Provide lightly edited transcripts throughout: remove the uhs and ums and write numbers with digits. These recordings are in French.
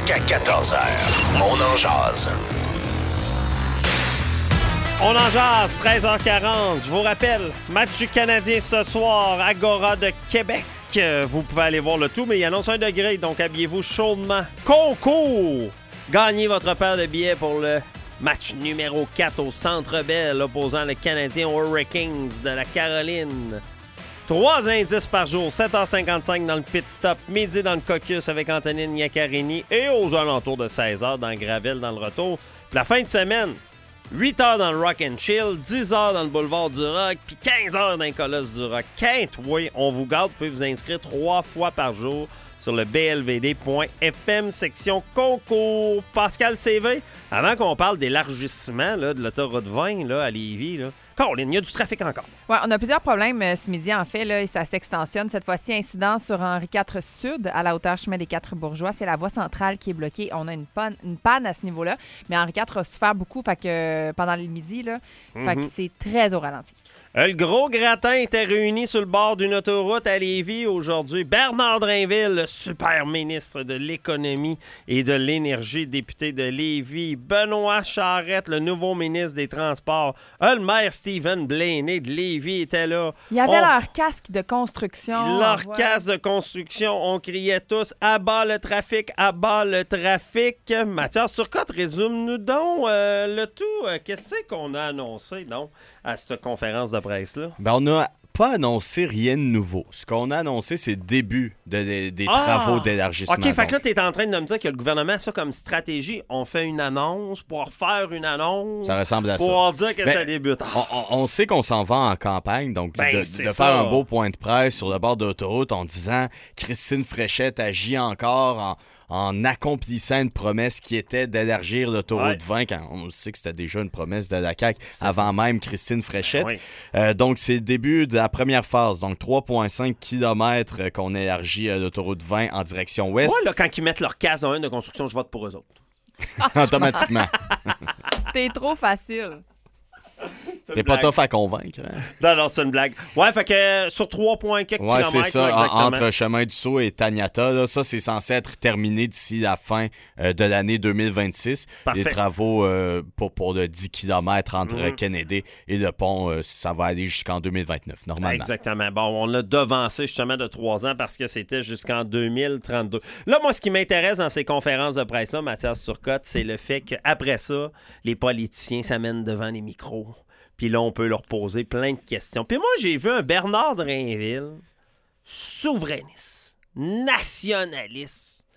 Jusqu'à 14h. On en jase. On en jase, 13h40. Je vous rappelle, match du Canadien ce soir, Agora de Québec. Vous pouvez aller voir le tout, mais il annonce 1 degré, donc habillez-vous chaudement. Concours! Gagnez votre paire de billets pour le match numéro 4 au Centre Bell, opposant le Canadien aux Hurricanes de la Caroline. 3 indices par jour, 7h55 dans le pit stop, midi dans le caucus avec Antonine Iaccarini et aux alentours de 16h dans Gravel dans le retour. Puis la fin de semaine, 8h dans le Rock and Chill, 10h dans le Boulevard du Rock, puis 15h dans le Colosse du Rock. Oui, on vous garde, vous pouvez vous inscrire 3 fois par jour sur le blvd.fm, section concours. Pascal CV, avant qu'on parle d'élargissement là, de l'autoroute 20 là, à Lévis, là, Caroline, il y a du trafic encore. Oui, on a plusieurs problèmes ce midi, en fait, là, et ça s'extensionne. Cette fois-ci, incident sur Henri IV Sud, à la hauteur chemin des Quatre-Bourgeois. C'est la voie centrale qui est bloquée. On a une panne à ce niveau-là. Mais Henri IV a souffert beaucoup fait que, pendant le midi. Là, fait que c'est très au ralenti. Le gros gratin était réuni sur le bord d'une autoroute à Lévis aujourd'hui. Bernard Drainville, le super ministre de l'Économie et de l'Énergie, député de Lévis. Benoît Charette, le nouveau ministre des Transports. Le maire Stephen Blaney de Lévis était là. Il y avait leur casque de construction. Leur casque de construction. On criait tous « À bas le trafic, à bas le trafic ». Mathias Turcotte, résume-nous donc le tout. Qu'est-ce qu'on a annoncé donc à cette conférence de presse-là? Ben, on n'a pas annoncé rien de nouveau. Ce qu'on a annoncé, c'est le début des travaux d'élargissement. OK, fait que là, tu es en train de me dire que le gouvernement a ça comme stratégie. On fait une annonce pour refaire une annonce. Ça ressemble à ça. Pour dire que ça débute. On sait qu'on s'en va en campagne, donc de faire un beau point de presse sur le bord de l'autoroute en disant Christine Fréchette agit encore en accomplissant une promesse qui était d'élargir l'autoroute 20, quand on sait que c'était déjà une promesse de la CAQ avant même Christine Fréchette. Donc, c'est le début de la première phase. Donc, 3,5 km qu'on élargit l'autoroute 20 en direction ouest. Moi, là, quand ils mettent leur case en 1 de construction, je vote pour eux autres. Automatiquement. T'es trop facile. T'es pas tough à convaincre. Hein? Non, c'est une blague. Ouais, fait que sur 3,4 km. Ouais, c'est ça. Là, entre Chemin du Sault et Taniata, là, ça, c'est censé être terminé d'ici la fin de l'année 2026. Parfait. Les travaux pour le 10 km entre Kennedy et le pont, ça va aller jusqu'en 2029, normalement. Exactement. Bon, on l'a devancé justement de 3 ans parce que c'était jusqu'en 2032. Là, moi, ce qui m'intéresse dans ces conférences de presse-là, Mathias Turcotte, c'est le fait qu'après ça, les politiciens s'amènent devant les micros. Puis là, on peut leur poser plein de questions. Puis moi, j'ai vu un Bernard Drainville souverainiste, nationaliste,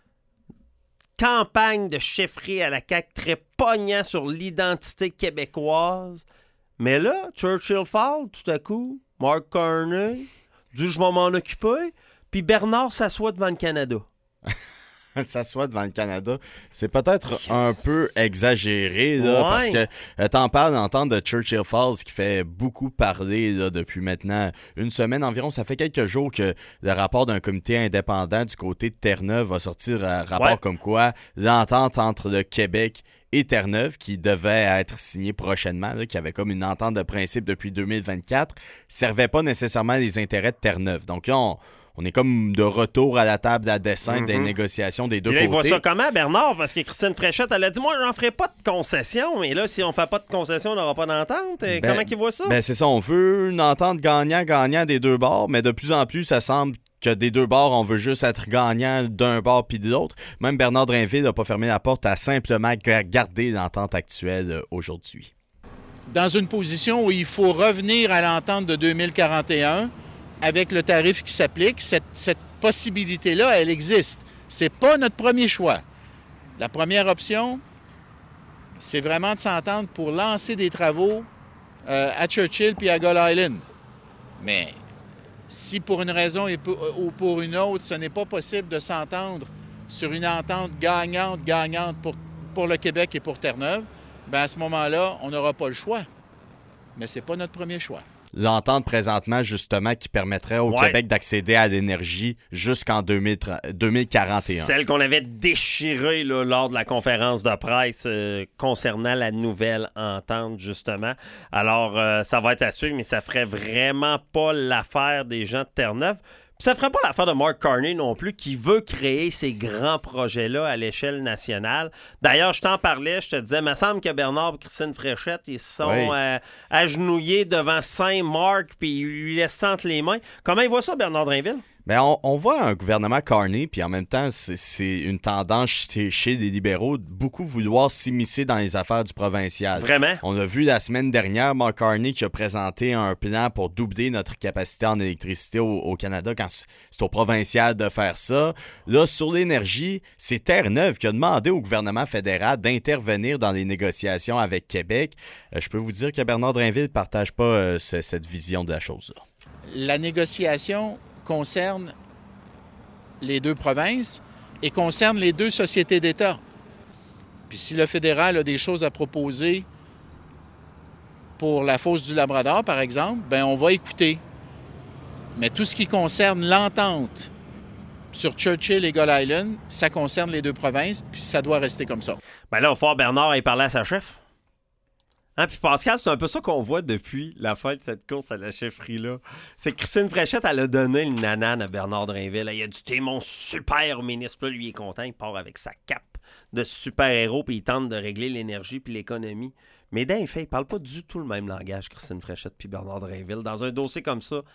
campagne de chefferie à la CAQ très pognant sur l'identité québécoise. Mais là, Churchill Fall, tout à coup, Mark Carney dit « Je vais m'en occuper », puis Bernard s'assoit devant le Canada. S'assoit devant le Canada, c'est peut-être un peu exagéré, là, parce que t'en parles d'entendre de Churchill Falls qui fait beaucoup parler là, depuis maintenant une semaine environ. Ça fait quelques jours que le rapport d'un comité indépendant du côté de Terre-Neuve va sortir un rapport comme quoi l'entente entre le Québec et Terre-Neuve, qui devait être signée prochainement, là, qui avait comme une entente de principe depuis 2024, servait pas nécessairement les intérêts de Terre-Neuve. Donc là, on est comme de retour à la table à dessin des négociations des deux côtés. Il voit ça comment, Bernard? Parce que Christine Fréchette, elle a dit « Moi, j'en ferai pas de concession. » Mais là, si on fait pas de concession, on n'aura pas d'entente. Comment qu'il voit ça? Ben, c'est ça. On veut une entente gagnant-gagnant des deux bords, mais de plus en plus, ça semble que des deux bords, on veut juste être gagnant d'un bord puis de l'autre. Même Bernard Drainville n'a pas fermé la porte à simplement garder l'entente actuelle aujourd'hui. Dans une position où il faut revenir à l'entente de 2041, avec le tarif qui s'applique, cette possibilité-là, elle existe. C'est pas notre premier choix. La première option, c'est vraiment de s'entendre pour lancer des travaux à Churchill puis à Gull Island. Mais si pour une raison ou pour une autre, ce n'est pas possible de s'entendre sur une entente gagnante pour le Québec et pour Terre-Neuve, bien à ce moment-là, on n'aura pas le choix. Mais c'est pas notre premier choix. L'entente présentement, justement, qui permettrait au Québec d'accéder à l'énergie jusqu'en 2041. Celle qu'on avait déchirée là, lors de la conférence de presse concernant la nouvelle entente, justement. Alors, ça va être à suivre, mais ça ferait vraiment pas l'affaire des gens de Terre-Neuve. Puis ça ferait pas l'affaire de Mark Carney non plus, qui veut créer ces grands projets-là à l'échelle nationale. D'ailleurs, je t'en parlais, je te disais, il me semble que Bernard et Christine Fréchette, ils sont agenouillés devant Saint-Marc, puis ils lui laissent entre les mains. Comment il voit ça, Bernard Drainville? Ben, on voit un gouvernement Carney, puis en même temps, c'est une tendance chez les libéraux de beaucoup vouloir s'immiscer dans les affaires du provincial. Vraiment? On a vu la semaine dernière Mark Carney qui a présenté un plan pour doubler notre capacité en électricité au Canada quand c'est au provincial de faire ça. Là, sur l'énergie, c'est Terre-Neuve qui a demandé au gouvernement fédéral d'intervenir dans les négociations avec Québec. Je peux vous dire que Bernard Drainville ne partage pas cette vision de la chose-là. La négociation concerne les deux provinces et concerne les deux sociétés d'État. Puis si le fédéral a des choses à proposer pour la fosse du Labrador, par exemple, bien, on va écouter. Mais tout ce qui concerne l'entente sur Churchill et Gull Island, ça concerne les deux provinces, puis ça doit rester comme ça. Ben là, il va falloir Bernard aille parler à sa chef. Hein, puis Pascal, c'est un peu ça qu'on voit depuis la fin de cette course à la chefferie-là. C'est que Christine Fréchette, elle a donné une nanane à Bernard Drainville. Il a dit, t'es mon super ministre. Puis là, lui, il est content, il part avec sa cape de super-héros, puis il tente de régler l'énergie puis l'économie. Mais dans les faits, il parle pas du tout le même langage, Christine Fréchette puis Bernard Drainville. Dans un dossier comme ça,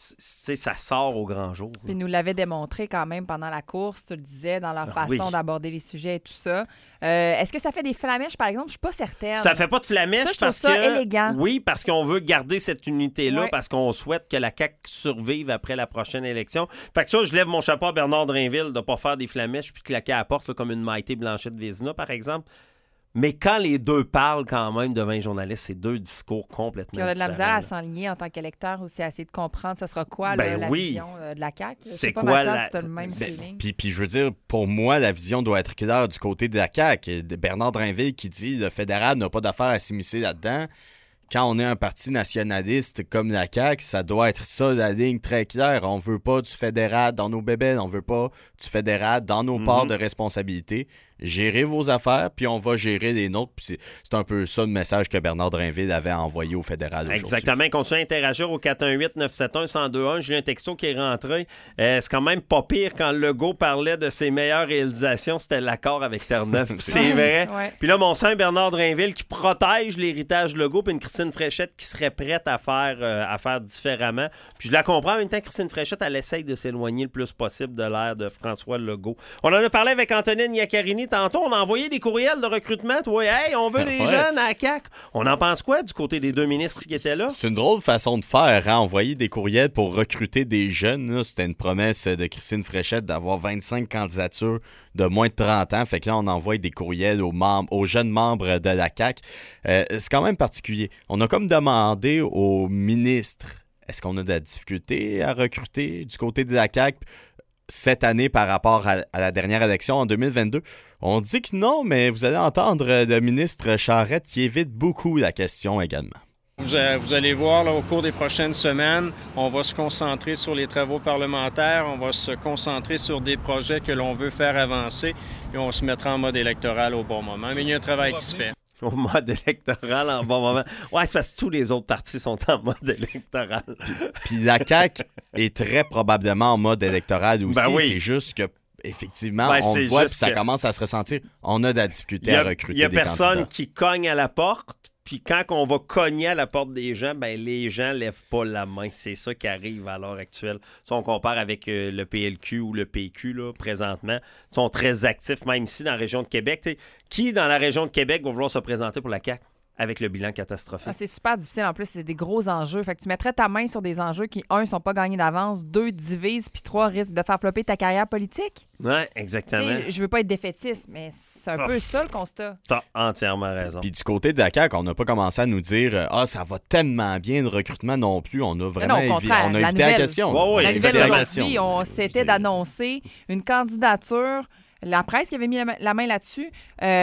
ça sort au grand jour. Puis ils nous l'avaient démontré quand même pendant la course, tu le disais, dans leur façon d'aborder les sujets et tout ça. Est-ce que ça fait des flamèches, par exemple? Je suis pas certaine. Ça fait pas de flamèches parce que... je trouve ça élégant. Oui, parce qu'on veut garder cette unité-là, parce qu'on souhaite que la CAQ survive après la prochaine élection. Fait que ça, je lève mon chapeau à Bernard Drainville de pas faire des flamèches puis claquer à la porte là, comme une Maïté Blanchette-Vézina, par exemple. Mais quand les deux parlent quand même devant les journalistes, c'est deux discours complètement différents. Il y a de la misère à s'enligner en tant qu'électeur aussi, à essayer de comprendre ce sera quoi la vision de la CAQ. C'est quoi le même feeling. Puis je veux dire, pour moi, la vision doit être claire du côté de la CAQ. Bernard Drainville qui dit le fédéral n'a pas d'affaire à s'immiscer là-dedans. Quand on est un parti nationaliste comme la CAQ, ça doit être ça, la ligne très claire. On veut pas du fédéral dans nos bébés, on veut pas du fédéral dans nos parts de responsabilité. Gérez vos affaires, puis on va gérer les nôtres. Puis c'est un peu ça le message que Bernard Drainville avait envoyé au fédéral aujourd'hui. Exactement. Continuez à interagir au 418-971-1021. J'ai un texto qui est rentré. C'est quand même pas pire quand Legault parlait de ses meilleures réalisations. C'était l'accord avec Terre-Neuve. C'est vrai. Ouais. Puis là, mon sang Bernard Drainville qui protège l'héritage Legault, puis une Christine Fréchette qui serait prête à faire différemment. Puis je la comprends. En même temps, Christine Fréchette, elle essaye de s'éloigner le plus possible de l'ère de François Legault. On en a parlé avec Antonine Iaccarini tantôt. On a envoyé des courriels de recrutement. Toi, hey, on veut les jeunes à la CAQ. On en pense quoi du côté des deux ministres qui étaient là? C'est une drôle façon de faire, hein? Envoyer des courriels pour recruter des jeunes. Là. C'était une promesse de Christine Fréchette d'avoir 25 candidatures de moins de 30 ans. Fait que là, on envoie des courriels aux jeunes membres de la CAQ. C'est quand même particulier. On a comme demandé aux ministres, est-ce qu'on a de la difficulté à recruter du côté de la CAQ cette année par rapport à la dernière élection en 2022? On dit que non, mais vous allez entendre le ministre Charette qui évite beaucoup la question également. Vous allez voir là, au cours des prochaines semaines, on va se concentrer sur les travaux parlementaires, on va se concentrer sur des projets que l'on veut faire avancer et on se mettra en mode électoral au bon moment. Mais il y a un travail qui se fait. Au mode électoral en bon moment. Ouais, c'est parce que tous les autres partis sont en mode électoral. Puis la CAQ est très probablement en mode électoral aussi. Ben oui. C'est juste que effectivement, on le voit puis ça commence à se ressentir. On a de la difficulté à recruter des candidats. Il y a personne qui cogne à la porte. Puis quand on va cogner à la porte des gens, ben les gens lèvent pas la main. C'est ça qui arrive à l'heure actuelle. Si on compare avec le PLQ ou le PQ, là, présentement, ils sont très actifs, même ici dans la région de Québec. T'sais, qui, dans la région de Québec, va vouloir se présenter pour la CAQ avec le bilan catastrophique? C'est super difficile. En plus, c'est des gros enjeux. Fait que tu mettrais ta main sur des enjeux qui, 1, sont pas gagnés d'avance, 2, divisent, puis 3, risquent de faire flopper ta carrière politique. Oui, exactement. T'sais, je veux pas être défaitiste, mais c'est un peu ça le constat. T'as entièrement raison. Puis du côté de la CAQ, on n'a pas commencé à nous dire « Ah, ça va tellement bien le recrutement non plus. » On a vraiment évité la question. La nouvelle aujourd'hui, c'était d'annoncer une candidature. La presse qui avait mis la main là-dessus,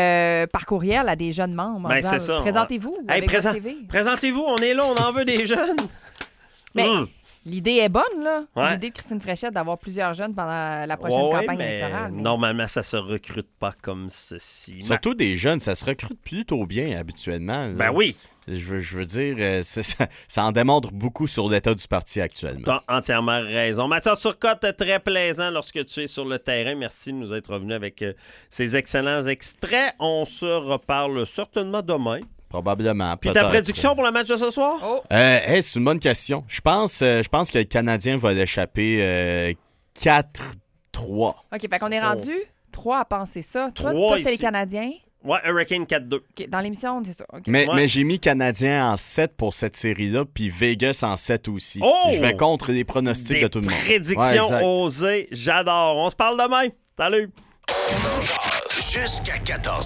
par courriel à des jeunes membres. Ben, c'est ça. Présentez-vous avec votre CV. Présentez-vous, on est là, on en veut des jeunes. Mais L'idée est bonne, là. Ouais. L'idée de Christine Fréchette d'avoir plusieurs jeunes pendant la prochaine campagne électorale. Mais... Normalement, ça se recrute pas comme ceci. Surtout des jeunes, ça se recrute plutôt bien habituellement. Ben oui. Je veux dire, ça en démontre beaucoup sur l'état du parti actuellement. Tu as entièrement raison. Mathias Turcotte, très plaisant lorsque tu es sur le terrain. Merci de nous être revenu avec ces excellents extraits. On se reparle certainement demain. Probablement. Puis ta prédiction pour le match de ce soir? C'est une bonne question. Je pense que le Canadien va l'échapper 4-3. OK, fait qu'on est rendu 3 à penser ça. Toi, c'est les Canadiens? Ouais, Hurricane 4-2. OK, dans l'émission, c'est ça. Okay. Mais j'ai mis Canadien en 7 pour cette série-là, puis Vegas en 7 aussi. Oh! Je vais contre les pronostics de tout le monde. Prédictions osées, j'adore. On se parle demain. Salut! Jusqu'à 14h.